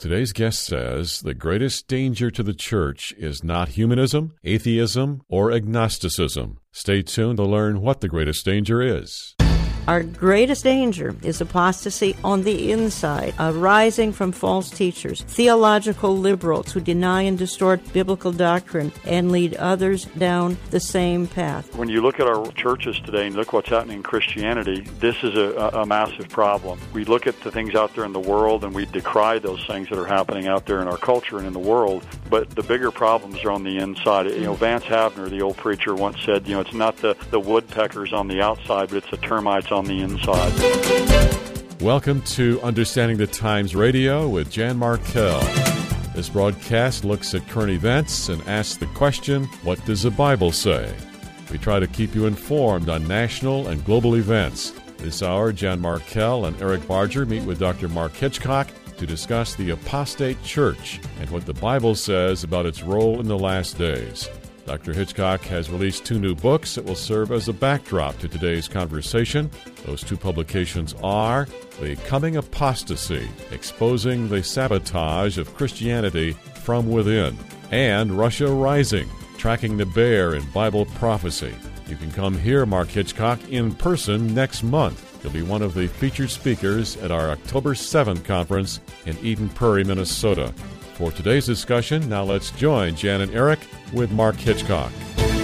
Today's guest says the greatest danger to the church is not humanism, atheism, or agnosticism. Stay tuned to learn what the greatest danger is. Our greatest danger is apostasy on the inside, arising from false teachers, theological liberals who deny and distort biblical doctrine and lead others down the same path. When you look at our churches today and look what's happening in Christianity, this is a massive problem. We look at the things out there in the world and we decry those things that are happening out there in our culture and in the world, but the bigger problems are on the inside. Vance Havner, the old preacher, once said, it's not the woodpeckers on the outside, but it's the termites on the inside. Welcome to Understanding the Times Radio with Jan Markell. This broadcast looks at current events and asks the question, what does the Bible say? We try to keep you informed on national and global events. This hour, Jan Markell and Eric Barger meet with Dr. Mark Hitchcock to discuss the apostate church and what the Bible says about its role in the last days. Dr. Hitchcock has released 2 new books that will serve as a backdrop to today's conversation. Those 2 publications are The Coming Apostasy, Exposing the Sabotage of Christianity from Within, and Russia Rising, Tracking the Bear in Bible Prophecy. You can come hear Mark Hitchcock in person next month. He'll be one of the featured speakers at our October 7th conference in Eden Prairie, Minnesota. For today's discussion, now let's join Jan and Eric with Mark Hitchcock.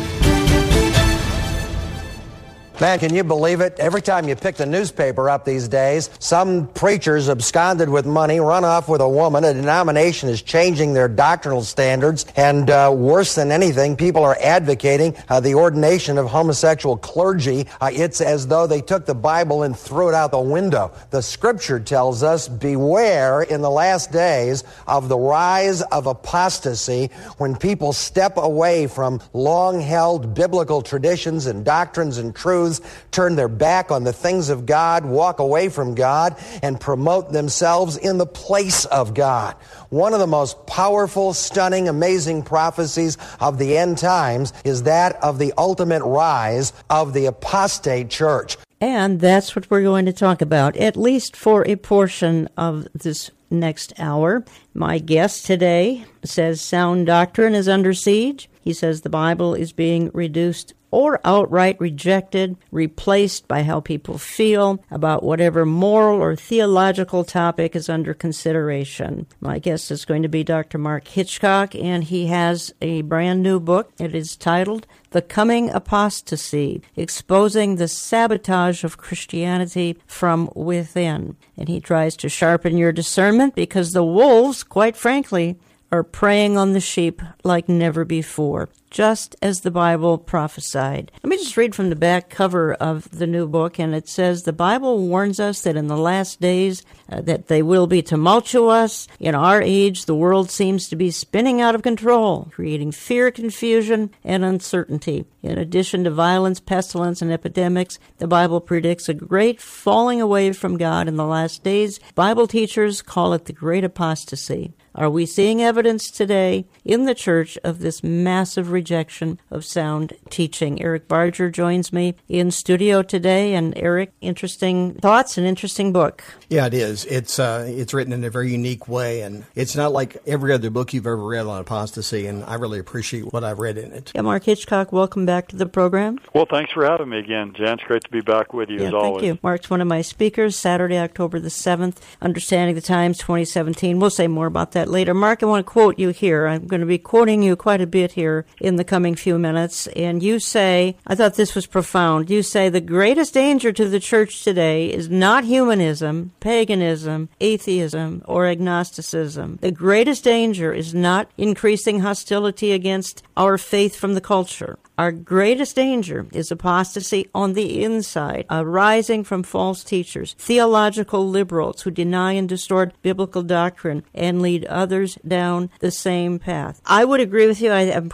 Man, can you believe it? Every time you pick the newspaper up these days, some preachers absconded with money, run off with a woman, a denomination is changing their doctrinal standards, and worse than anything, people are advocating the ordination of homosexual clergy. It's as though they took the Bible and threw it out the window. The Scripture tells us, beware in the last days of the rise of apostasy when people step away from long-held biblical traditions and doctrines and truths, turn their back on the things of God, walk away from God, and promote themselves in the place of God. One of the most powerful, stunning, amazing prophecies of the end times is that of the ultimate rise of the apostate church. And that's what we're going to talk about, at least for a portion of this next hour. My guest today says sound doctrine is under siege. He says the Bible is being reduced or outright rejected, replaced by how people feel about whatever moral or theological topic is under consideration. My guest is going to be Dr. Mark Hitchcock, and he has a brand new book. It is titled The Coming Apostasy, Exposing the Sabotage of Christianity from Within. And he tries to sharpen your discernment because the wolves, quite frankly, are preying on the sheep like never before, just as the Bible prophesied. Let me just read from the back cover of the new book, and it says, the Bible warns us that in the last days that they will be tumultuous. In our age, the world seems to be spinning out of control, creating fear, confusion, and uncertainty. In addition to violence, pestilence, and epidemics, the Bible predicts a great falling away from God in the last days. Bible teachers call it the Great Apostasy. Are we seeing evidence today in the church of this massive rejection of sound teaching? Eric Barger joins me in studio today. And Eric, interesting thoughts and interesting book. Yeah, it is. It's written in a very unique way, and it's not like every other book you've ever read on apostasy, and I really appreciate what I've read in it. Yeah, Mark Hitchcock, welcome back to the program. Well, thanks for having me again, Jan. It's great to be back with you as always. Thank you. Mark's one of my speakers, Saturday, October the 7th, Understanding the Times 2017. We'll say more about that later. Mark, I want to quote you here. I'm going to be quoting you quite a bit here in the coming few minutes. And you say, I thought this was profound, you say, the greatest danger to the church today is not humanism, paganism, atheism, or agnosticism. The greatest danger is not increasing hostility against our faith from the culture. Our greatest danger is apostasy on the inside, arising from false teachers, theological liberals who deny and distort biblical doctrine and lead others down the same path. I would agree with you. I'm quite sure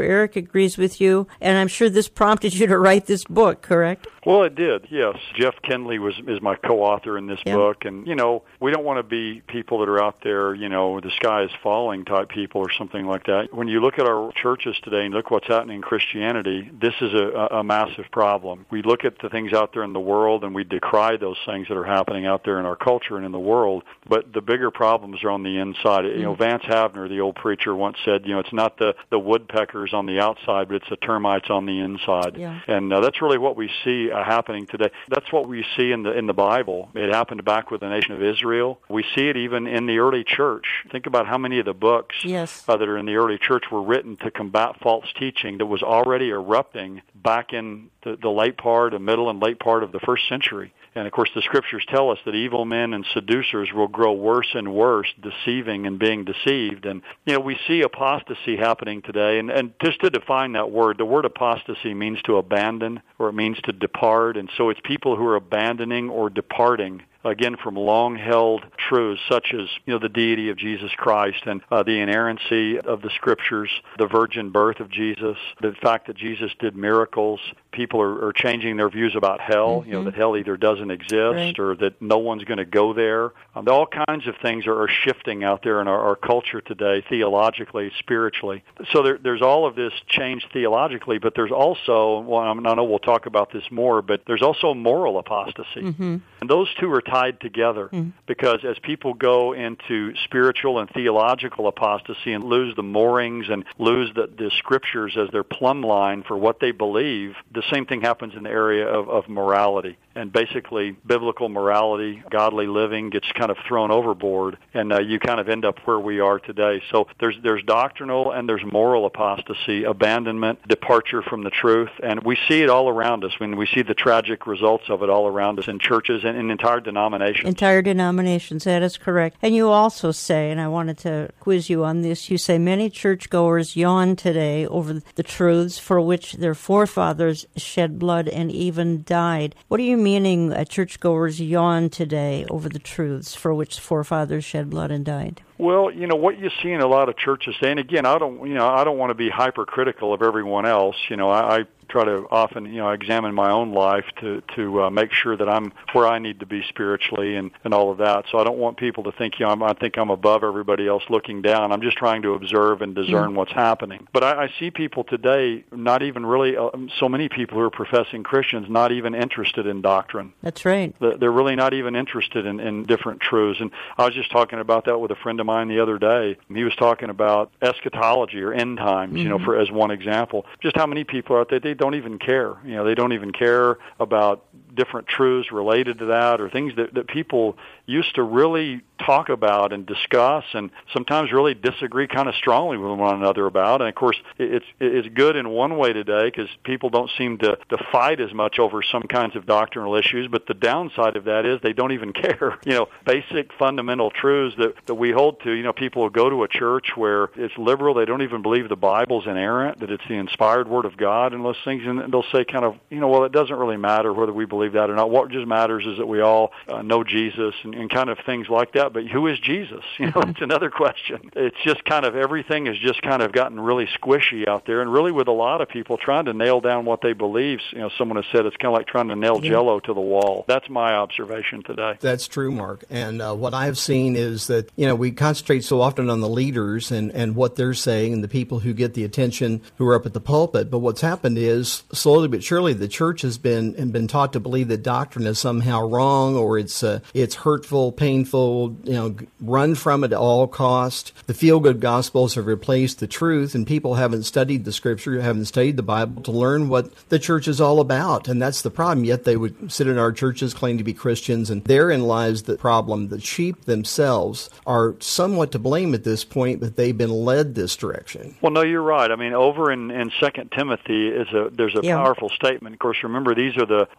Eric agrees with you, and I'm sure this prompted you to write this book, correct? Well, it did, yes. Jeff Kendley is my co-author in this book, and, we don't want to be people that are out there, the sky is falling type people or something like that. When you look at our churches today and look what's happening in Christianity, this is a massive problem. We look at the things out there in the world, and we decry those things that are happening out there in our culture and in the world, but the bigger problems are on the inside. Vance Havner, the old preacher, once said, it's not the woodpeckers on the outside, but it's the termites on the inside. Yeah. And that's really what we see happening today. That's what we see in the Bible. It happened back with the nation of Israel. We see it even in the early church. Think about how many of the books that are in the early church were written to combat false teaching that was already erupting back in the late part, the middle and late part of the first century. And, of course, the Scriptures tell us that evil men and seducers will grow worse and worse, deceiving and being deceived. And, we see apostasy happening today. And just to define that word, the word apostasy means to abandon, or it means to depart. And so it's people who are abandoning or departing, again, from long-held truths such as, the deity of Jesus Christ and the inerrancy of the Scriptures, the virgin birth of Jesus, the fact that Jesus did miracles. People are changing their views about hell, that hell either doesn't exist or that no one's going to go there. All kinds of things are shifting out there in our culture today, theologically, spiritually. So there's all of this change theologically, but there's also, I know we'll talk about this more, but there's also moral apostasy. And those two are tied together because as people go into spiritual and theological apostasy and lose the moorings and lose the Scriptures as their plumb line for what they believe, the same thing happens in the area of morality. And basically, biblical morality, godly living gets kind of thrown overboard, and you kind of end up where we are today. So there's doctrinal and there's moral apostasy, abandonment, departure from the truth, and we see it all around us. When we see the tragic results of it all around us in churches and in entire denominations. Entire denominations, that is correct. And you also say, and I wanted to quiz you on this, you say many churchgoers yawn today over the truths for which their forefathers shed blood and even died. What do you meaning churchgoers yawn today over the truths for which forefathers shed blood and died? Well, what you see in a lot of churches today, and again, I don't want to be hypercritical of everyone else. I try to often, examine my own life to make sure that I'm where I need to be spiritually and all of that. So I don't want people to think, I think I'm above everybody else looking down. I'm just trying to observe and discern what's happening. But I see people today, not even really, so many people who are professing Christians, not even interested in doctrine. That's right. They're really not even interested in different truths. And I was just talking about that with a friend of mine the other day. He was talking about eschatology or end times, for as one example. Just how many people are out there, they don't even care. They don't even care about different truths related to that or things that people used to really talk about and discuss and sometimes really disagree kind of strongly with one another about. And, of course, it's good in one way today because people don't seem to fight as much over some kinds of doctrinal issues, but the downside of that is they don't even care. Basic fundamental truths that we hold to. People will go to a church where it's liberal. They don't even believe the Bible's inerrant, that it's the inspired Word of God and those things, and they'll say kind of, well, it doesn't really matter whether we believe that or not. What just matters is that we all know Jesus and kind of things like that. But who is Jesus? It's another question. It's just kind of everything has just kind of gotten really squishy out there, and really with a lot of people trying to nail down what they believe. Someone has said it's kind of like trying to nail Jell-O to the wall. That's my observation today. That's true, Mark. And what I've seen is that, we concentrate so often on the leaders and what they're saying and the people who get the attention who are up at the pulpit. But what's happened is, slowly but surely, the church has been taught to believe that doctrine is somehow wrong or it's hurtful, painful, run from it at all cost. The feel-good gospels have replaced the truth, and people haven't studied the Scripture, haven't studied the Bible to learn what the church is all about. And that's the problem. Yet they would sit in our churches, claim to be Christians, and therein lies the problem. The sheep themselves are somewhat to blame at this point, but they've been led this direction. Well, no, you're right. I mean, over in 2 Timothy, there's a powerful statement. Of course, remember, these are the last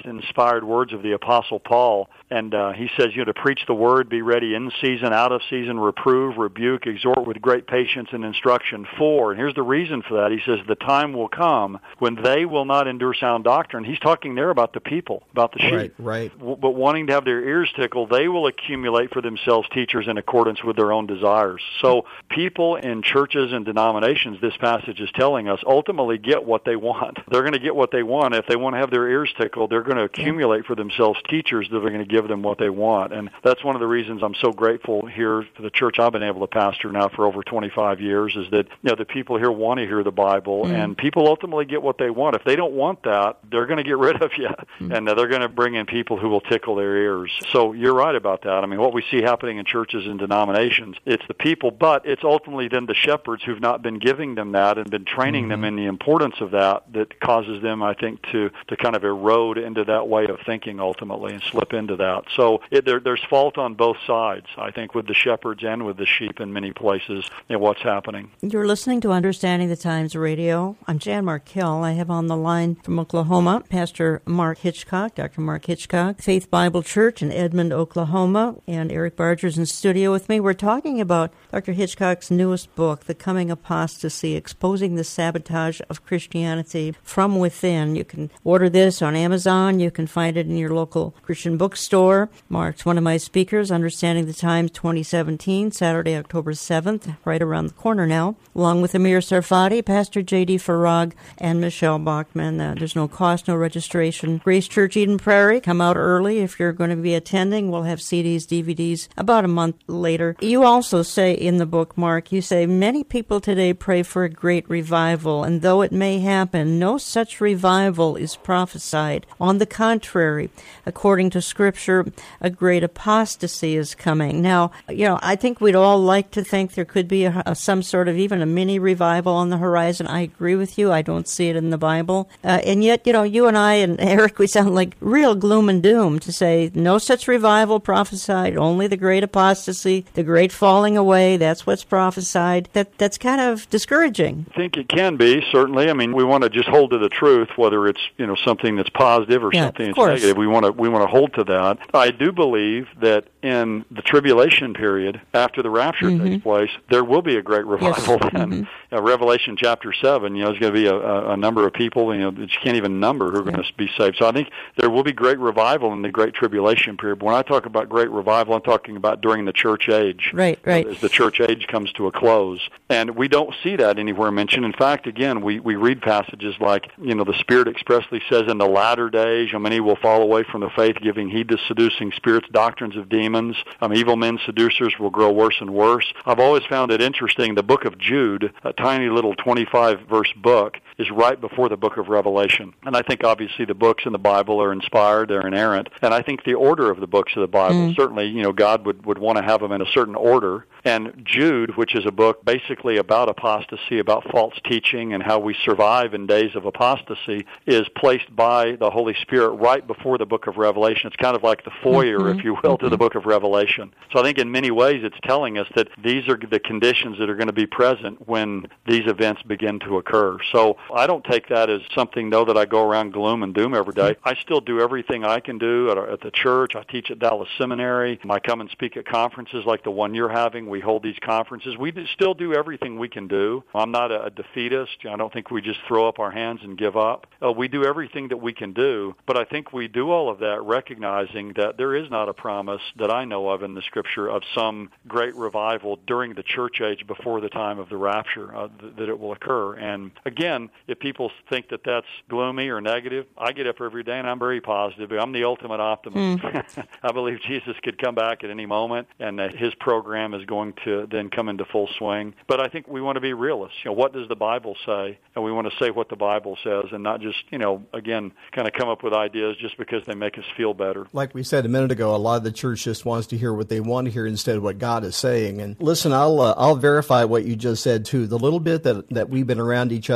inspired words of the Apostle Paul. And he says, to preach the word, be ready in season, out of season, reprove, rebuke, exhort with great patience and instruction. And here's the reason for that. He says, the time will come when they will not endure sound doctrine. He's talking there about the people, about the sheep. Right. But wanting to have their ears tickled, they will accumulate for themselves teachers in accordance with their own desires. So people in churches and denominations, this passage is telling us, ultimately get what they want. They're going to get what they want. If they want to have their ears tickled, they're going to accumulate for themselves teachers that are going to give them what they want. And that's one of the reasons I'm so grateful here for the church I've been able to pastor now for over 25 years, is that the people here want to hear the Bible, and people ultimately get what they want. If they don't want that, they're going to get rid of you, and they're going to bring in people who will tickle their ears. So you're right about that. I mean, what we see happening in churches and denominations, it's the people, but it's ultimately then the shepherds who've not been giving them that and been training them in the importance of that causes them, I think, to kind of erode into that way of thinking ultimately and slip into that. So there's fault on both sides, I think, with the shepherds and with the sheep in many places in what's happening. You're listening to Understanding the Times Radio. I'm Jan Markell. I have on the line from Oklahoma Pastor Mark Hitchcock, Dr. Mark Hitchcock, Faith Bible Church in Edmond, Oklahoma, and Eric Barger's in studio with me. We're talking about Dr. Hitchcock's newest book, The Coming Apostasy, Exposing the Sabotage of Christianity from Within. You can order this on Amazon. You can find it in your local Christian bookstore. Mark's one of my speakers, Understanding the Times 2017, Saturday, October 7th, right around the corner now, along with Amir Sarfati, Pastor J.D. Farag, and Michelle Bachman. There's no cost, no registration. Grace Church, Eden Prairie. Come out early if you're going to be attending. We'll have CDs, DVDs about a month later. You also say in the book, Mark, you say, many people today pray for a great revival, and though it may happen, no such revival is prophesied. On the contrary, according to Scripture, a great apostasy is coming. Now, I think we'd all like to think there could be some sort of even a mini revival on the horizon. I agree with you. I don't see it in the Bible. And yet, you and I and Eric, we sound like real gloom and doom to say no such revival prophesied, only the great apostasy, the great falling away. That's what's prophesied. That's kind of discouraging. I think it can be, certainly. I mean, we want to just hold to the truth, whether it's, something that's positive or something that's negative. We want to hold to that. I do believe that in the tribulation period, after the rapture takes place, there will be a great revival then. Revelation chapter 7, there's going to be a number of people, that you can't even number who are going to be saved. So I think there will be great revival in the great tribulation period. But when I talk about great revival, I'm talking about during the church age. Right. As the church age comes to a close. And we don't see that anywhere mentioned. In fact, again, we read passages like, the Spirit expressly says in the latter days, many will fall away from the faith, giving heed to seducing spirits, doctrines of demons. Evil men, seducers will grow worse and worse. I've always found it interesting, the book of Jude, a tiny little 25-verse book, is right before the book of Revelation. And I think obviously the books in the Bible are inspired, they're inerrant. And I think the order of the books of the Bible, certainly, God would want to have them in a certain order. And Jude, which is a book basically about apostasy, about false teaching and how we survive in days of apostasy, is placed by the Holy Spirit right before the book of Revelation. It's kind of like the foyer, if you will, to the book of Revelation. So I think in many ways it's telling us that these are the conditions that are going to be present when these events begin to occur. So I don't take that as something, though, that I go around gloom and doom every day. I still do everything I can do at the church. I teach at Dallas Seminary. I come and speak at conferences like the one you're having. We hold these conferences. We still do everything we can do. I'm not a defeatist. I don't think we just throw up our hands and give up. We do everything that we can do, but I think we do all of that recognizing that there is not a promise that I know of in the Scripture of some great revival during the church age before the time of the rapture, that it will occur. And again, if people think that that's gloomy or negative, I get up every day and I'm very positive. I'm the ultimate optimist. I believe Jesus could come back at any moment and that his program is going to then come into full swing. But I think we want to be realists. What does the Bible say? And we want to say what the Bible says and not just, again, kind of come up with ideas just because they make us feel better. Like we said a minute ago, a lot of the church just wants to hear what they want to hear instead of what God is saying. And listen, I'll verify what you just said too. The little bit that we've been around each other at conferences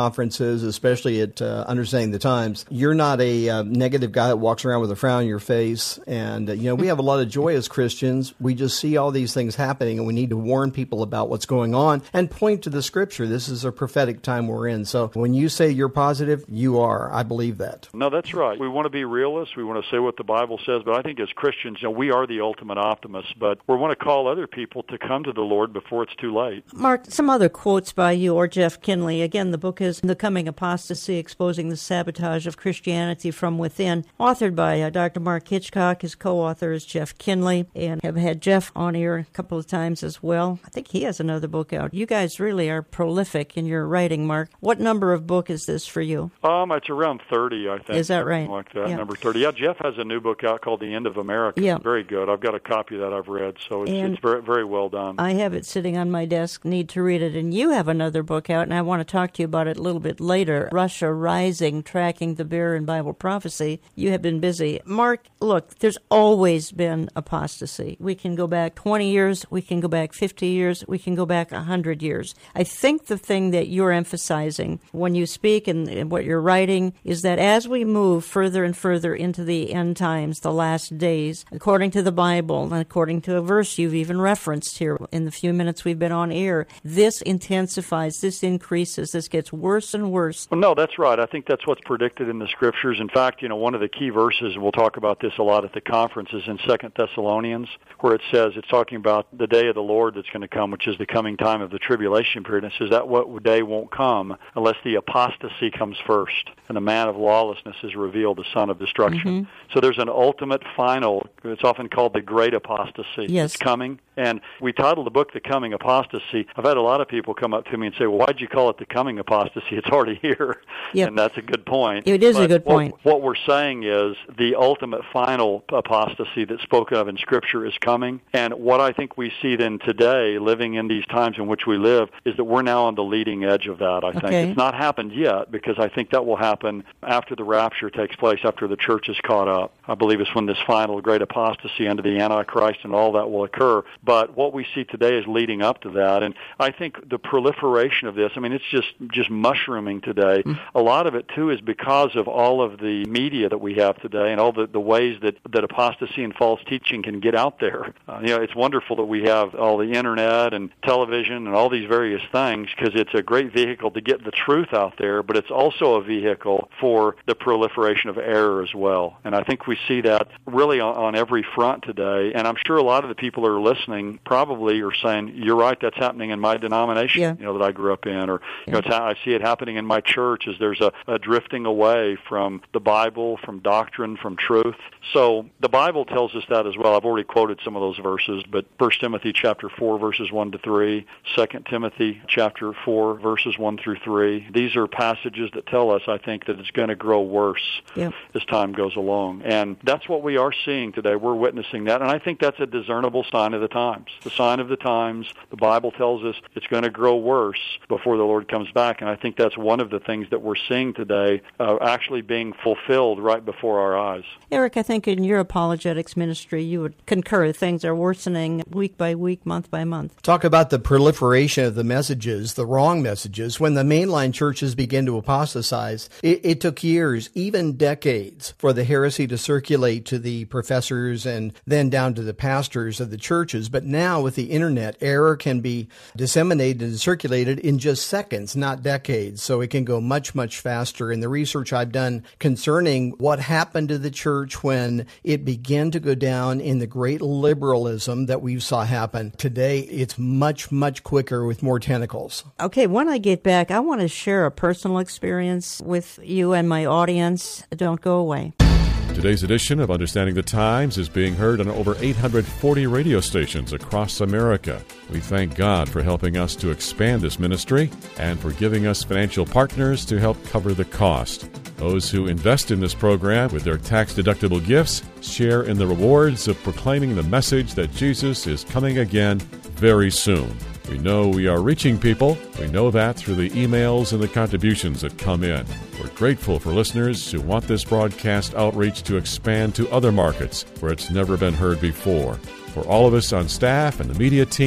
conferences, especially at Understanding the Times, you're not a negative guy that walks around with a frown on your face. And, we have a lot of joy as Christians. We just see all these things happening, and we need to warn people about what's going on and point to the Scripture. This is a prophetic time we're in. So when you say you're positive, you are. I believe that. No, that's right. We want to be realists. We want to say what the Bible says. But I think as Christians, we are the ultimate optimists. But we want to call other people to come to the Lord before it's too late. Mark, some other quotes by you or Jeff Kinley. Again, the book is The Coming Apostasy, Exposing the Sabotage of Christianity from Within, authored by Dr. Mark Hitchcock. His co-author is Jeff Kinley, and have had Jeff on here a couple of times as well. I think he has another book out. You guys really are prolific in your writing, Mark. What number of book is this for you? It's around 30, I think. Is that right? Like that, yeah. Number 30. Yeah, Jeff has a new book out called The End of America. Yeah. Very good. I've got a copy that I've read, so it's very, very well done. I have it sitting on my desk, need to read it. And you have another book out, and I want to talk to you about it a little bit later, Russia Rising, Tracking the Bear in Bible Prophecy. You have been busy. Mark, look, there's always been apostasy. We can go back 20 years, we can go back 50 years, we can go back 100 years. I think the thing that you're emphasizing when you speak and what you're writing is that as we move further and further into the end times, the last days, according to the Bible and according to a verse you've even referenced here in the few minutes we've been on air, this intensifies, this increases, this gets worse and worse. Well, no, that's right. I think that's what's predicted in the Scriptures. In fact, one of the key verses, and we'll talk about this a lot at the conference, is in 2 Thessalonians, where it says, it's talking about the day of the Lord that's going to come, which is the coming time of the tribulation period. And it says that what day won't come unless the apostasy comes first, and the man of lawlessness is revealed, the son of destruction. Mm-hmm. So there's an ultimate final, it's often called the great apostasy. Yes. It's coming. And we titled the book The Coming Apostasy. I've had a lot of people come up to me and say, well, why'd you call it The Coming Apostasy? It's already here. Yep. And that's a good point. It is a good point. What we're saying is the ultimate final apostasy that's spoken of in Scripture is coming. And what I think we see then today, living in these times in which we live, is that we're now on the leading edge of that, I think. Okay. It's not happened yet, because I think that will happen after the rapture takes place, after the church is caught up. I believe it's when this final great apostasy under the Antichrist and all that will occur. But what we see today is leading up to that. And I think the proliferation of this, it's just mushrooming today. A lot of it, too, is because of all of the media that we have today and all the ways that apostasy and false teaching can get out there. It's wonderful that we have all the Internet and television and all these various things, because it's a great vehicle to get the truth out there, but it's also a vehicle for the proliferation of error as well. And I think we see that really on every front today. And I'm sure a lot of the people who are listening probably are saying, you're right, that's happening in my denomination, that I grew up in, or I see it happening in my church, as there's a drifting away from the Bible, from doctrine, from truth. So the Bible tells us that as well. I've already quoted some of those verses, but 1 Timothy chapter 4, verses 1 to 3, 2 Timothy chapter 4, verses 1 through 3. These are passages that tell us, I think, that it's going to grow worse as time goes along. And that's what we are seeing today. We're witnessing that, and I think that's a discernible sign of the times. The sign of the times, the Bible tells us it's going to grow worse before the Lord comes back, and I think that's one of the things that we're seeing today actually being fulfilled right before our eyes. Eric, I think in your apologetics ministry, you would concur things are worsening week by week, month by month. Talk about the proliferation of the messages, the wrong messages. When the mainline churches began to apostatize, it took years, even decades, for the heresy to circulate to the professors and then down to the pastors of the churches. But now with the Internet, error can be disseminated and circulated in just seconds, not decades. So it can go much, much faster. And the research I've done concerning what happened to the church when it began to go down in the great liberalism that we saw happen today, it's much, much quicker with more tentacles. Okay, when I get back, I want to share a personal experience with you and my audience. Don't go away. Today's edition of Understanding the Times is being heard on over 840 radio stations across America. We thank God for helping us to expand this ministry and for giving us financial partners to help cover the cost. Those who invest in this program with their tax-deductible gifts share in the rewards of proclaiming the message that Jesus is coming again very soon. We know we are reaching people. We know that through the emails and the contributions that come in. We're grateful for listeners who want this broadcast outreach to expand to other markets where it's never been heard before. For all of us on staff and the media team,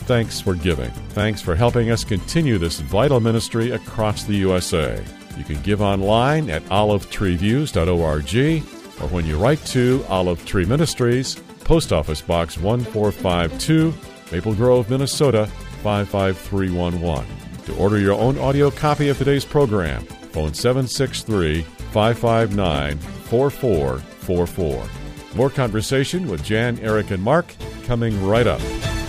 thanks for giving. Thanks for helping us continue this vital ministry across the USA. You can give online at olivetreeviews.org or when you write to Olive Tree Ministries, Post Office Box 1452, Maple Grove, Minnesota 55311. To order your own audio copy of today's program, phone 763-559-4444. More conversation with Jan, Eric, and Mark coming right up.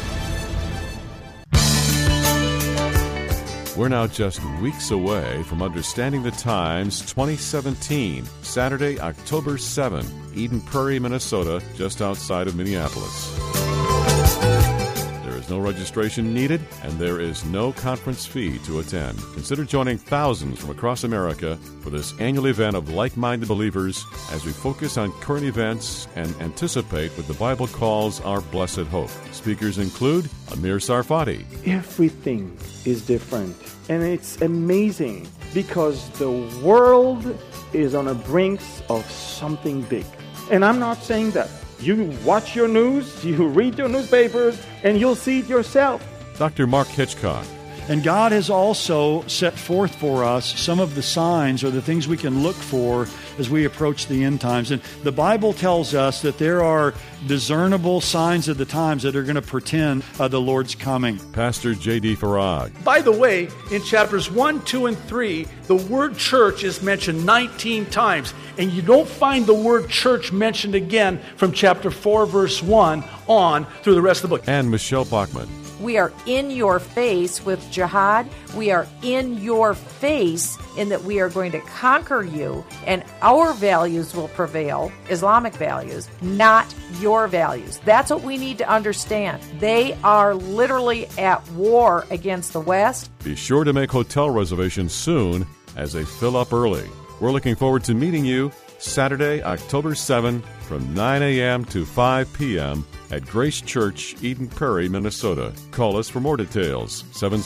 We're now just weeks away from Understanding the Times 2017, Saturday, October 7, Eden Prairie, Minnesota, just outside of Minneapolis. There is no registration needed, and there is no conference fee to attend. Consider joining thousands from across America for this annual event of like-minded believers as we focus on current events and anticipate what the Bible calls our blessed hope. Speakers include Amir Sarfati. Everything is different, and it's amazing because the world is on the brink of something big. And I'm not saying that. You watch your news, you read your newspapers, and you'll see it yourself. Dr. Mark Hitchcock. And God has also set forth for us some of the signs or the things we can look for as we approach the end times. And the Bible tells us that there are discernible signs of the times that are going to portend the Lord's coming. Pastor J.D. Farag. By the way, in chapters 1, 2, and 3, the word church is mentioned 19 times. And you don't find the word church mentioned again from chapter 4, verse 1 on through the rest of the book. And Michelle Bachman. We are in your face with jihad. We are in your face in that we are going to conquer you, and our values will prevail, Islamic values, not your values. That's what we need to understand. They are literally at war against the West. Be sure to make hotel reservations soon as they fill up early. We're looking forward to meeting you Saturday, October 7 from 9 a.m. to 5 p.m. at Grace Church, Eden Prairie, Minnesota. Call us for more details,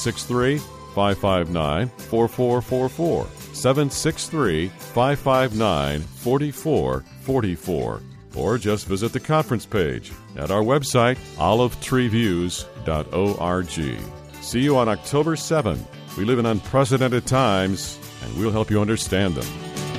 763-559-4444, 763-559-4444, or just visit the conference page at our website, olivetreeviews.org. See you on October 7. We live in unprecedented times, and we'll help you understand them.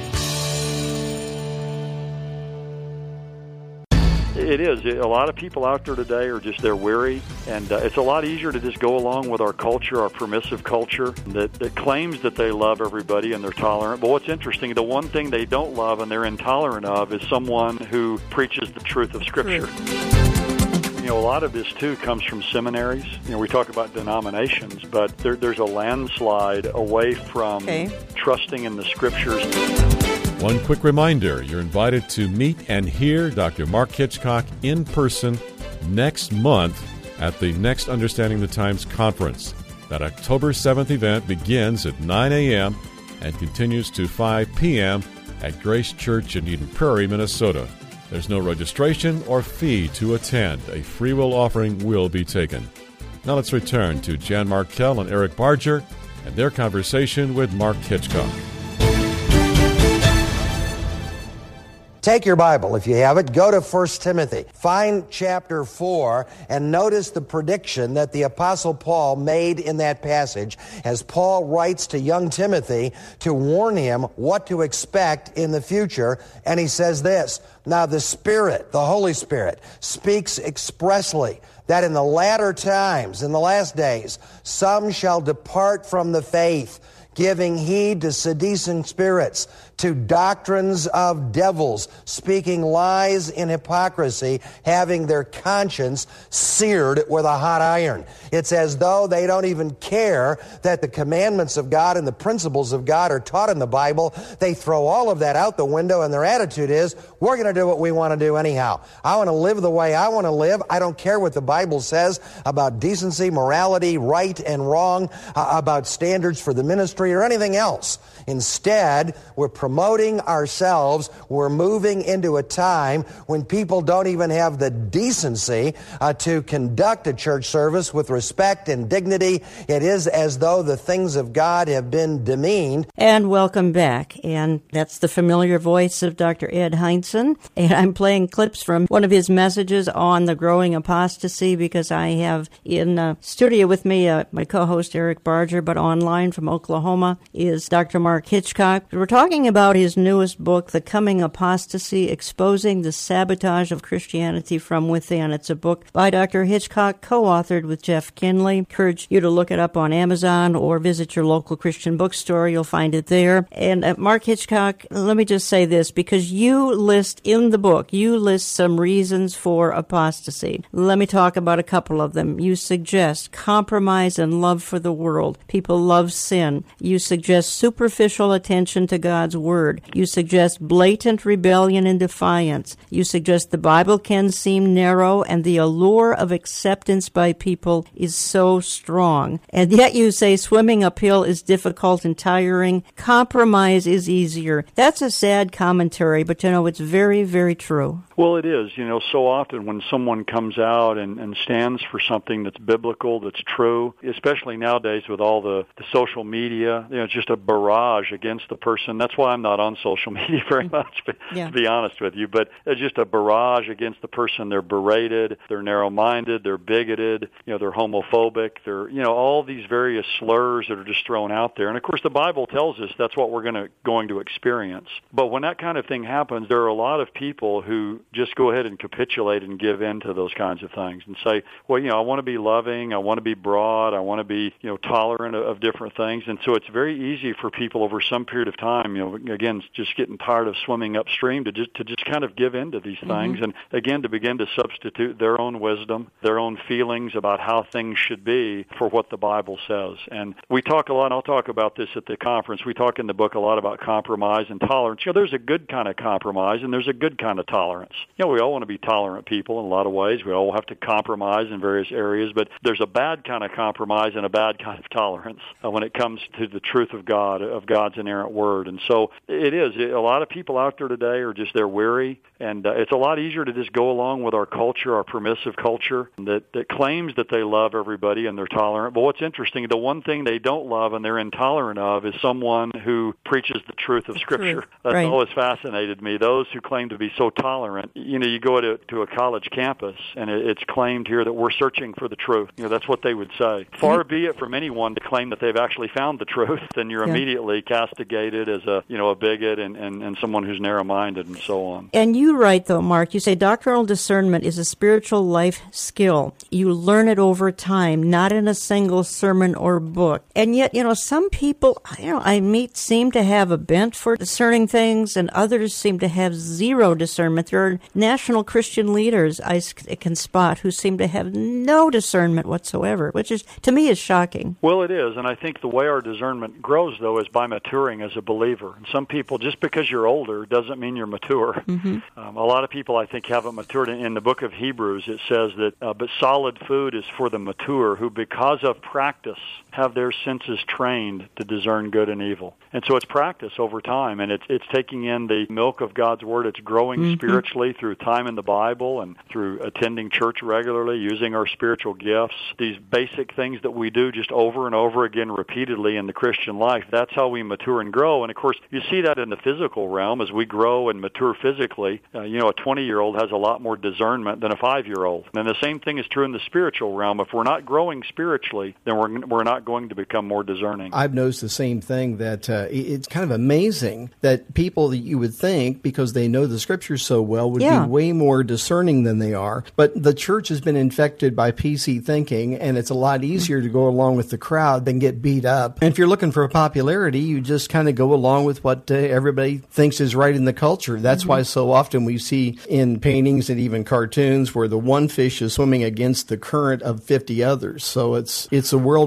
It is. A lot of people out there today are just, they're weary, and it's a lot easier to just go along with our culture, our permissive culture, that claims that they love everybody and they're tolerant. But what's interesting, the one thing they don't love and they're intolerant of is someone who preaches the truth of Scripture. You know, a lot of this, too, comes from seminaries. You know, we talk about denominations, but there's a landslide away from trusting in the Scriptures. One quick reminder, you're invited to meet and hear Dr. Mark Hitchcock in person next month at the next Understanding the Times conference. That October 7th event begins at 9 a.m. and continues to 5 p.m. at Grace Church in Eden Prairie, Minnesota. There's no registration or fee to attend. A free will offering will be taken. Now let's return to Jan Markell and Eric Barger and their conversation with Mark Hitchcock. Take your Bible, if you have it, go to 1 Timothy. Find chapter 4 and notice the prediction that the Apostle Paul made in that passage as Paul writes to young Timothy to warn him what to expect in the future. And he says this, "Now the Spirit, the Holy Spirit, speaks expressly that in the latter times, in the last days, some shall depart from the faith, giving heed to seducing spirits, to doctrines of devils, speaking lies in hypocrisy, having their conscience seared with a hot iron." It's as though they don't even care that the commandments of God and the principles of God are taught in the Bible. They throw all of that out the window, and their attitude is, we're going to do what we want to do anyhow. I want to live the way I want to live. I don't care what the Bible says about decency, morality, right and wrong, about standards for the ministry ministry or anything else. Instead, we're promoting ourselves. We're moving into a time when people don't even have the decency to conduct a church service with respect and dignity. It is as though the things of God have been demeaned. And welcome back. And that's the familiar voice of Dr. Ed Hindson. And I'm playing clips from one of his messages on the growing apostasy because I have in studio with me my co-host Eric Barger, but online from Oklahoma is Dr. Mark Hitchcock. We're talking about his newest book, The Coming Apostasy, Exposing the Sabotage of Christianity from Within. It's a book by Dr. Hitchcock, co-authored with Jeff Kinley. Encourage you to look it up on Amazon or visit your local Christian bookstore. You'll find it there. And Mark Hitchcock, let me just say this, because you list in the book, you list some reasons for apostasy. Let me talk about a couple of them. You suggest compromise and love for the world. People love sin. You suggest superficial attention to God's Word. You suggest blatant rebellion and defiance. You suggest the Bible can seem narrow and the allure of acceptance by people is so strong. And yet you say swimming uphill is difficult and tiring. Compromise is easier. That's a sad commentary, but it's very, very true. Well, it is. So often when someone comes out and stands for something that's biblical, that's true, especially nowadays with all the social media, it's just a barrage against the person. That's why I'm not on social media very much, to be honest with you. But it's just a barrage against the person. They're berated, they're narrow-minded, they're bigoted, they're homophobic, they're, all these various slurs that are just thrown out there. And of course, the Bible tells us that's what we're going to experience. But when that kind of thing happens, there are a lot of people who just go ahead and capitulate and give in to those kinds of things and say, well, I want to be loving, I want to be broad, I want to be, tolerant of different things. And so it's very easy for people over some period of time, again, just getting tired of swimming upstream to just kind of give in to these things. And again, to begin to substitute their own wisdom, their own feelings about how things should be for what the Bible says. And we talk a lot, and I'll talk about this at the conference, we talk in the book a lot about compromise and tolerance. There's a good kind of compromise and there's a good kind of tolerance. We all want to be tolerant people in a lot of ways. We all have to compromise in various areas, but there's a bad kind of compromise and a bad kind of tolerance when it comes to the truth of God, of God's inerrant word. And so it is. A lot of people out there today are just, they're weary, and it's a lot easier to just go along with our culture, our permissive culture that claims that they love everybody and they're tolerant. But what's interesting, the one thing they don't love and they're intolerant of is someone who preaches the truth of Scripture. That's always fascinated me. Those who claim to be so tolerant, you go to a college campus and it's claimed here that we're searching for the truth. That's what they would say. Far be it from anyone to claim that they've actually found the truth, then you're immediately castigated as a bigot and someone who's narrow-minded and so on. And you write, though, Mark, you say doctrinal discernment is a spiritual life skill. You learn it over time, not in a single sermon or book. And yet, some people, I meet seem to have a bent for discerning things, and others seem to have zero discernment. There are national Christian leaders I can spot who seem to have no discernment whatsoever, which is, to me, is shocking. Well, it is, and I think the way our discernment grows, though, is by maturing as a believer. And some people, just because you're older doesn't mean you're mature. A lot of people, I think, haven't matured. In the book of Hebrews, it says that, but solid food is for the mature, who because of practice have their senses trained to discern good and evil. And so it's practice over time, and it's taking in the milk of God's Word. It's growing spiritually through time in the Bible and through attending church regularly, using our spiritual gifts, these basic things that we do just over and over again repeatedly in the Christian life. That's how we mature and grow. And, of course, you see that in the physical realm as we grow and mature physically. A 20-year-old has a lot more discernment than a 5-year-old. And the same thing is true in the spiritual realm. If we're not growing spiritually, then we're not going to become more discerning. I've noticed the same thing, that it's kind of amazing that people that you would think, because they know the Scriptures so well, would be way more discerning than they are. But the church has been infected by PC thinking, and it's a lot easier to go along with the crowd than get beat up. And if you're looking for popularity, you just kind of go along with what everybody thinks is right in the culture. That's why so often we see in paintings and even cartoons where the one fish is swimming against the current of 50 others. So it's a world we're in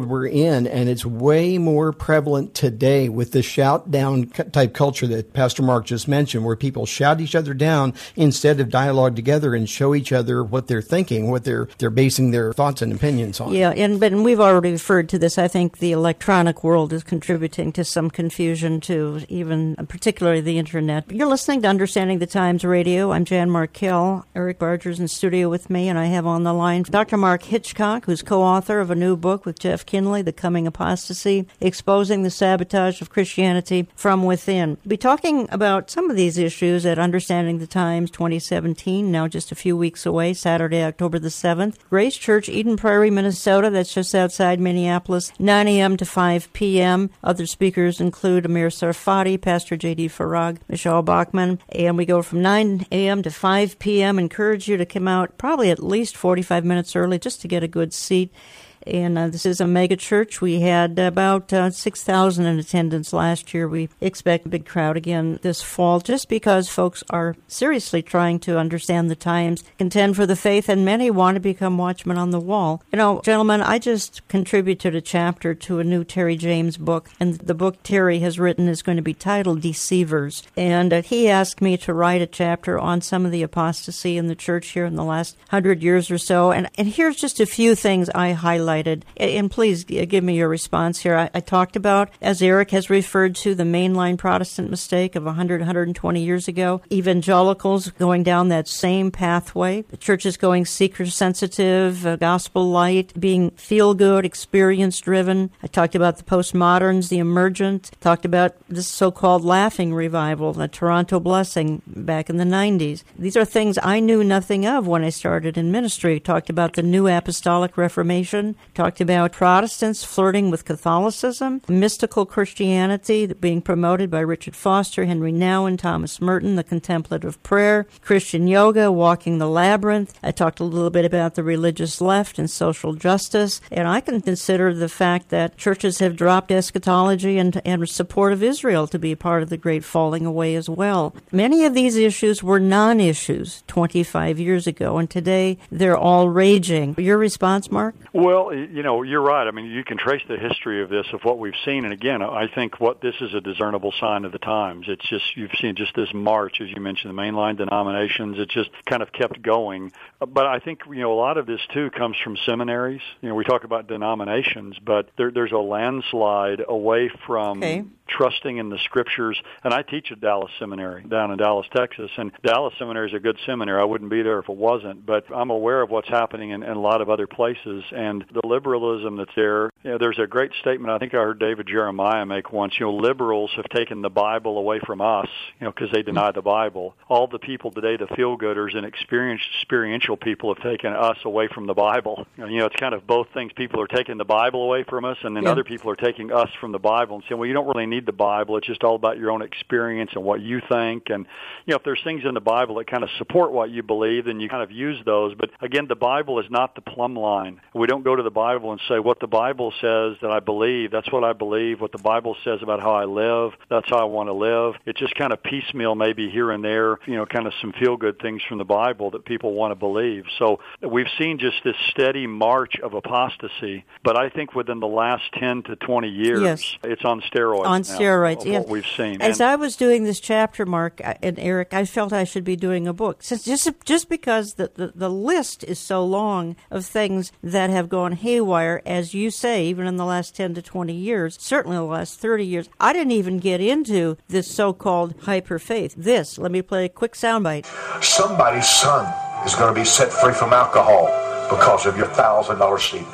in, and it's way more prevalent today with the shout-down type culture that Pastor Mark just mentioned, where people shout each other down instead of dialogue together and show each other what they're thinking, what they're basing their thoughts and opinions on. Yeah, but we've already referred to this. I think the electronic world is contributing to some confusion too, even particularly the internet. You're listening to Understanding the Times Radio. I'm Jan Markell. Eric Barger's in studio with me, and I have on the line Dr. Mark Hitchcock, who's co-author of a new book with Jeff Kinley, The Coming Apostasy, Exposing the Sabotage of Christianity from Within. We'll be talking about some of these issues at Understanding the Times 2017, now just a few weeks away, Saturday, October the 7th. Grace Church, Eden Prairie, Minnesota. That's just outside Minneapolis, 9 a.m. to 5 p.m. Other speakers include Amir Sarfati, Pastor J.D. Farag, Michelle Bachman, and we go from 9 a.m. to 5 p.m. Encourage you to come out probably at least 45 minutes early just to get a good seat. And this is a mega church. We had about 6,000 in attendance last year. We expect a big crowd again this fall, just because folks are seriously trying to understand the times, contend for the faith, and many want to become watchmen on the wall. You know, gentlemen, I just contributed a chapter to a new Terry James book, and the book Terry has written is going to be titled Deceivers. And he asked me to write a chapter on some of the apostasy in the church here in the last 100 years or so. And here's just a few things I highlighted. And please give me your response here. I talked about, as Eric has referred to, the mainline Protestant mistake of 120 years ago. Evangelicals going down that same pathway. The church is going seeker-sensitive, gospel light, being feel-good, experience-driven. I talked about the postmoderns, the emergent. Talked about this so-called laughing revival, the Toronto Blessing back in the 90s. These are things I knew nothing of when I started in ministry. Talked about the New Apostolic Reformation. Talked about Protestants flirting with Catholicism, mystical Christianity being promoted by Richard Foster, Henry Nouwen, Thomas Merton, the contemplative prayer, Christian yoga, walking the labyrinth. I talked a little bit about the religious left and social justice, and I can consider the fact that churches have dropped eschatology and support of Israel to be part of the great falling away as well. Many of these issues were non-issues 25 years ago, and today they're all raging. Your response, Mark? Well, you know, you're right. I mean, you can trace the history of this, of what we've seen. And again, I think this is a discernible sign of the times. It's just, you've seen just this march, as you mentioned, the mainline denominations. It just kind of kept going. But I think, you know, a lot of this, too, comes from seminaries. You know, we talk about denominations, but there's a landslide away from trusting in the Scriptures. And I teach at Dallas Seminary down in Dallas, Texas. And Dallas Seminary is a good seminary. I wouldn't be there if it wasn't. But I'm aware of what's happening in a lot of other places. And the liberalism that's there, you know, there's a great statement I think I heard David Jeremiah make once. You know, liberals have taken the Bible away from us, you know, because they deny the Bible. All the people today, the feel-gooders and experiential people, have taken us away from the Bible. You know, it's kind of both things. People are taking the Bible away from us, and then other people are taking us from the Bible and saying, well, you don't really need the Bible. It's just all about your own experience and what you think. And, you know, if there's things in the Bible that kind of support what you believe, then you kind of use those. But, again, the Bible is not the plumb line. We don't go to the Bible and say, what the Bible says that I believe, that's what I believe. What the Bible says about how I live, that's how I want to live. It's just kind of piecemeal, maybe here and there, you know, kind of some feel-good things from the Bible that people want to believe. So we've seen just this steady march of apostasy. But I think within the last 10 to 20 years, it's on steroids. On steroids, what we've seen. As I was doing this chapter, Mark and Eric, I felt I should be doing a book. Just because the list is so long of things that have gone haywire, as you say, even in the last 10 to 20 years, certainly the last 30 years. I didn't even get into this so-called hyper-faith. Let me play a quick soundbite. Somebody's son is going to be set free from alcohol because of your $1,000 seed.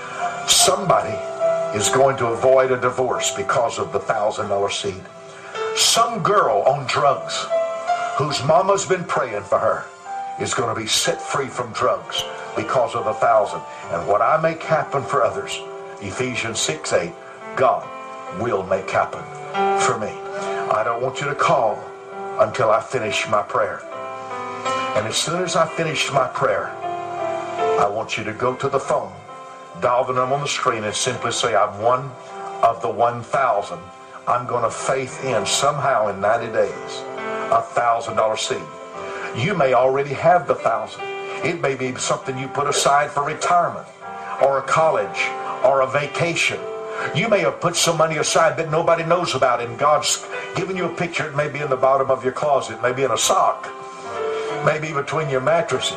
Somebody is going to avoid a divorce because of the $1,000 seed. Some girl on drugs whose mama's been praying for her is going to be set free from drugs because of the 1,000. And what I make happen for others, Ephesians 6:8, God will make happen for me. I don't want you to call until I finish my prayer. And as soon as I finish my prayer, I want you to go to the phone, dial the number on the screen, and simply say, I'm one of the 1,000. I'm going to faith in somehow in 90 days a $1,000 seed. You may already have the 1,000. It may be something you put aside for retirement or a college or a vacation You may have put some money aside that nobody knows about, and God's given you a picture. It may be in the bottom of your closet, maybe in a sock, maybe between your mattresses.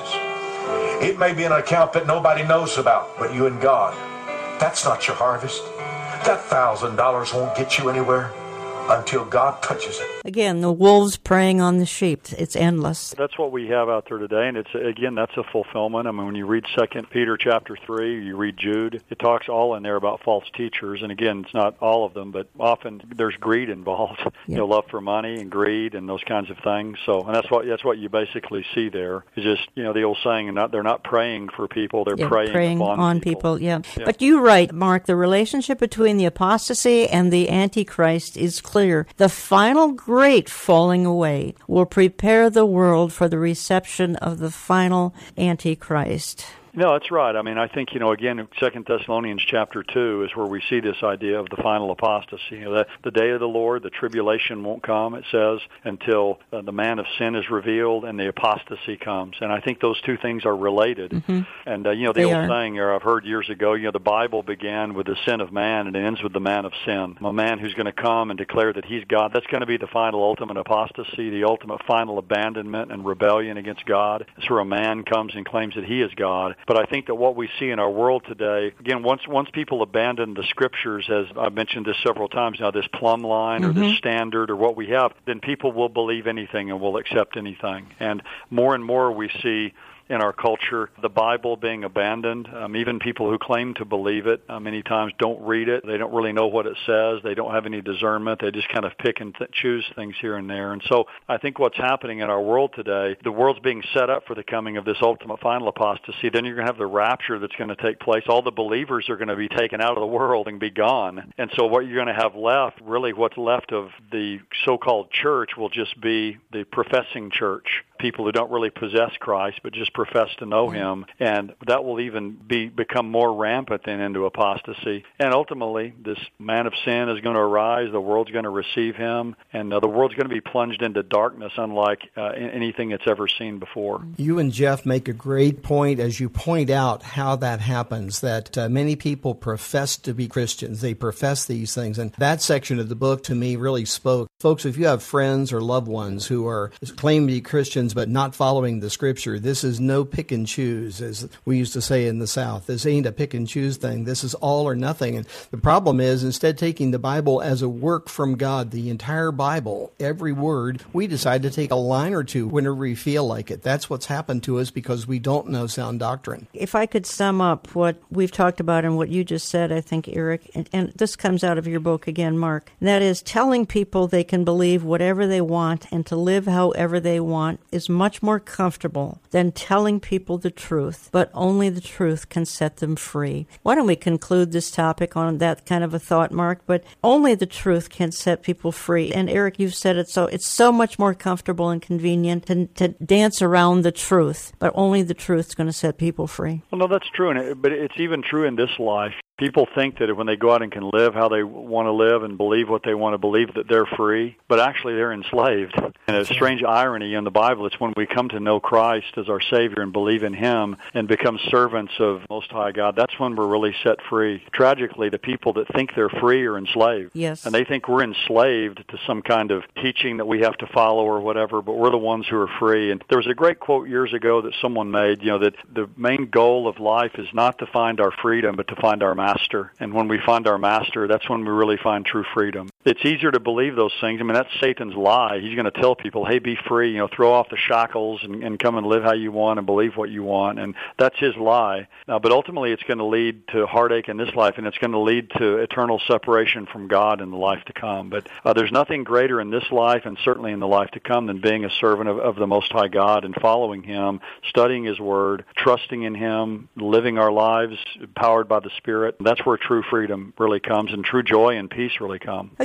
It may be an account that nobody knows about, but you and God. That's not your harvest. That $1,000 won't get you anywhere until God touches it. Again, the wolves preying on the sheep. It's endless. That's what we have out there today, and that's a fulfillment. I mean, when you read 2 Peter chapter 3, you read Jude, it talks all in there about false teachers, and again, it's not all of them, but often there's greed involved. Yeah. Love for money and greed and those kinds of things. So, and that's what you basically see there. It's just, the old saying, they're not praying for people, they're preying on people. Yeah. But you write, Mark, the relationship between the apostasy and the Antichrist is clear. The final great falling away will prepare the world for the reception of the final Antichrist. No, that's right. I mean, I think, again, 2 Thessalonians chapter 2 is where we see this idea of the final apostasy. That the day of the Lord, the tribulation won't come, it says, until the man of sin is revealed and the apostasy comes. And I think those two things are related. Mm-hmm. And, the old saying I've heard years ago, the Bible began with the sin of man and it ends with the man of sin. A man who's going to come and declare that he's God. That's going to be the final ultimate apostasy, the ultimate final abandonment and rebellion against God. It's where a man comes and claims that he is God. But I think that what we see in our world today, again, once people abandon the Scriptures, as I've mentioned this several times now, this plumb line or this standard or what we have, then people will believe anything and will accept anything. And more we see in our culture, the Bible being abandoned. Even people who claim to believe it many times don't read it. They don't really know what it says. They don't have any discernment. They just kind of pick and choose things here and there. And so I think what's happening in our world today, the world's being set up for the coming of this ultimate final apostasy. Then you're going to have the rapture that's going to take place. All the believers are going to be taken out of the world and be gone. And so what you're going to have left, really what's left of the so-called church, will just be the professing church. People who don't really possess Christ, but just profess to know Him, and that will even become more rampant than into apostasy. And ultimately, this man of sin is going to arise, the world's going to receive him, and the world's going to be plunged into darkness unlike anything it's ever seen before. You and Jeff make a great point as you point out how that happens, that many people profess to be Christians. They profess these things, and that section of the book to me really spoke. Folks, if you have friends or loved ones who are claim to be Christians but not following the Scripture, this is no pick and choose, as we used to say in the South. This ain't a pick and choose thing. This is all or nothing. And the problem is, instead of taking the Bible as a work from God, the entire Bible, every word, we decide to take a line or two whenever we feel like it. That's what's happened to us because we don't know sound doctrine. If I could sum up what we've talked about and what you just said, I think, Eric, and this comes out of your book again, Mark, that is telling people they can believe whatever they want and to live however they want is much more comfortable than telling people the truth, but only the truth can set them free. Why don't we conclude this topic on that kind of a thought, Mark? But only the truth can set people free. And Eric, you've said it so. It's so much more comfortable and convenient to dance around the truth, but only the truth's going to set people free. Well, no, that's true, but it's even true in this life. People think that when they go out and can live how they want to live and believe what they want to believe, that they're free, but actually they're enslaved. And a strange irony in the Bible, it's when we come to know Christ as our Savior and believe in Him and become servants of Most High God, that's when we're really set free. Tragically, the people that think they're free are enslaved. Yes. And they think we're enslaved to some kind of teaching that we have to follow or whatever, but we're the ones who are free. And there was a great quote years ago that someone made, that the main goal of life is not to find our freedom, but to find our master. And when we find our master, that's when we really find true freedom. It's easier to believe those things. I mean, that's Satan's lie. He's going to tell people, hey, be free, throw off the shackles and come and live how you want and believe what you want. And that's his lie. But ultimately, it's going to lead to heartache in this life, and it's going to lead to eternal separation from God in the life to come. But there's nothing greater in this life and certainly in the life to come than being a servant of the Most High God and following Him, studying His Word, trusting in Him, living our lives powered by the Spirit. That's where true freedom really comes and true joy and peace really come. Again,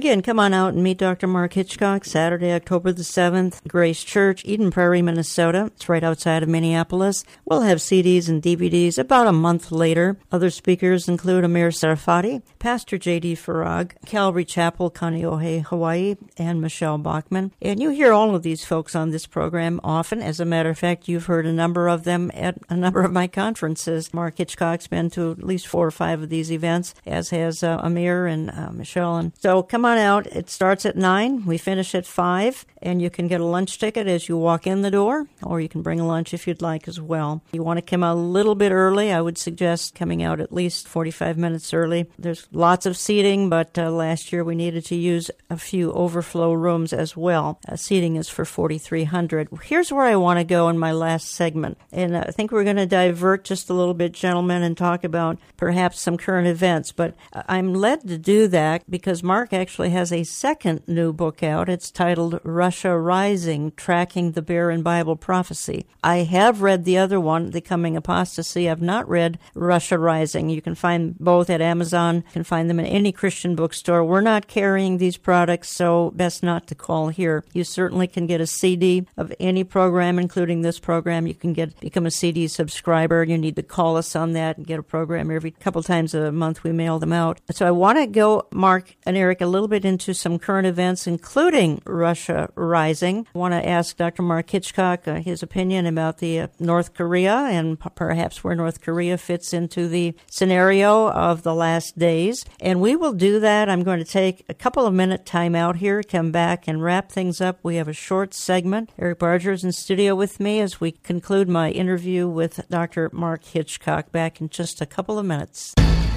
again, come on out and meet Dr. Mark Hitchcock, Saturday, October the 7th, Grace Church, Eden Prairie, Minnesota. It's right outside of Minneapolis. We'll have CDs and DVDs about a month later. Other speakers include Amir Sarfati, Pastor J.D. Farag, Calvary Chapel, Kaneohe, Hawaii, and Michelle Bachman. And you hear all of these folks on this program often. As a matter of fact, you've heard a number of them at a number of my conferences. Mark Hitchcock's been to at least 4 or 5 of these events, as has Amir and Michelle. And so come on out. It starts at 9. We finish at 5. And you can get a lunch ticket as you walk in the door, or you can bring a lunch if you'd like as well. You want to come out a little bit early. I would suggest coming out at least 45 minutes early. There's lots of seating, but last year we needed to use a few overflow rooms as well. Seating is for 4,300. Here's where I want to go in my last segment. And I think we're going to divert just a little bit, gentlemen, and talk about perhaps some current events. But I'm led to do that because Mark actually has a second new book out. It's titled Russia Rising, Tracking the Bear in Bible Prophecy. I have read the other one, The Coming Apostasy. I've not read Russia Rising. You can find both at Amazon. You can find them in any Christian bookstore. We're not carrying these products, so best not to call here. You certainly can get a CD of any program, including this program. You can become a CD subscriber. You need to call us on that and get a program every couple times a month. We mail them out. So I want to go, Mark and Eric, a little bit into some current events, including Russia Rising. I want to ask Dr. Mark Hitchcock his opinion about the North Korea and perhaps where North Korea fits into the scenario of the last days. And we will do that. I'm going to take a couple of minute time out here, come back and wrap things up. We have a short segment. Eric Barger is in studio with me as we conclude my interview with Dr. Mark Hitchcock back in just a couple of minutes.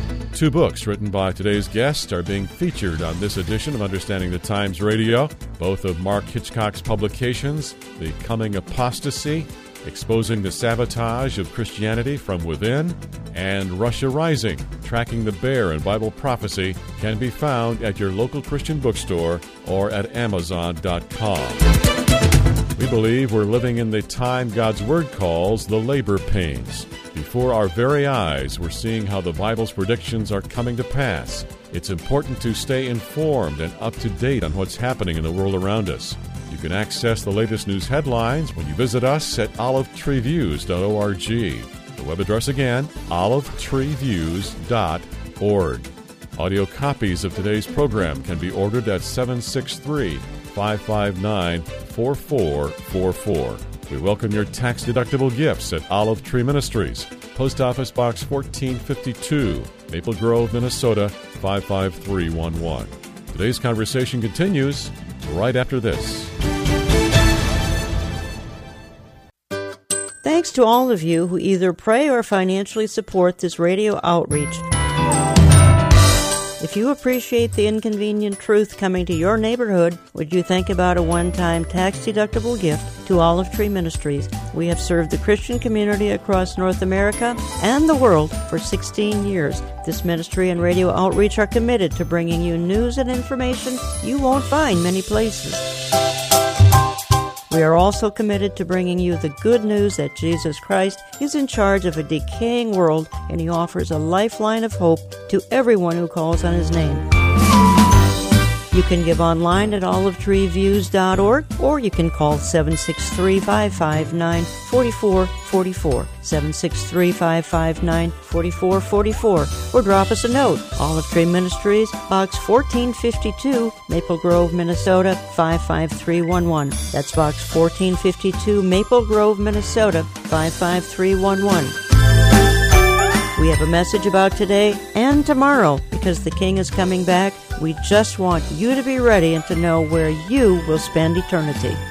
2 books written by today's guests are being featured on this edition of Understanding the Times Radio, both of Mark Hitchcock's publications, The Coming Apostasy, Exposing the Sabotage of Christianity from Within, and Russia Rising, Tracking the Bear in Bible Prophecy, can be found at your local Christian bookstore or at Amazon.com. We believe we're living in the time God's Word calls the labor pains. Before our very eyes, we're seeing how the Bible's predictions are coming to pass. It's important to stay informed and up to date on what's happening in the world around us. You can access the latest news headlines when you visit us at olivetreeviews.org. The web address again, olivetreeviews.org. Audio copies of today's program can be ordered at 763-559-4444. We welcome your tax-deductible gifts at Olive Tree Ministries, Post Office Box 1452, Maple Grove, Minnesota 55311. Today's conversation continues right after this. Thanks to all of you who either pray or financially support this radio outreach. If you appreciate the inconvenient truth coming to your neighborhood, would you think about a one-time tax-deductible gift to Olive Tree Ministries? We have served the Christian community across North America and the world for 16 years. This ministry and radio outreach are committed to bringing you news and information you won't find many places. We are also committed to bringing you the good news that Jesus Christ is in charge of a decaying world, and He offers a lifeline of hope to everyone who calls on His name. You can give online at olivetreeviews.org, or you can call 763-559-4444, 763-559-4444, or drop us a note. Olive Tree Ministries, Box 1452, Maple Grove, Minnesota 55311. That's Box 1452, Maple Grove, Minnesota 55311. We have a message about today and tomorrow because the King is coming back. We just want you to be ready and to know where you will spend eternity.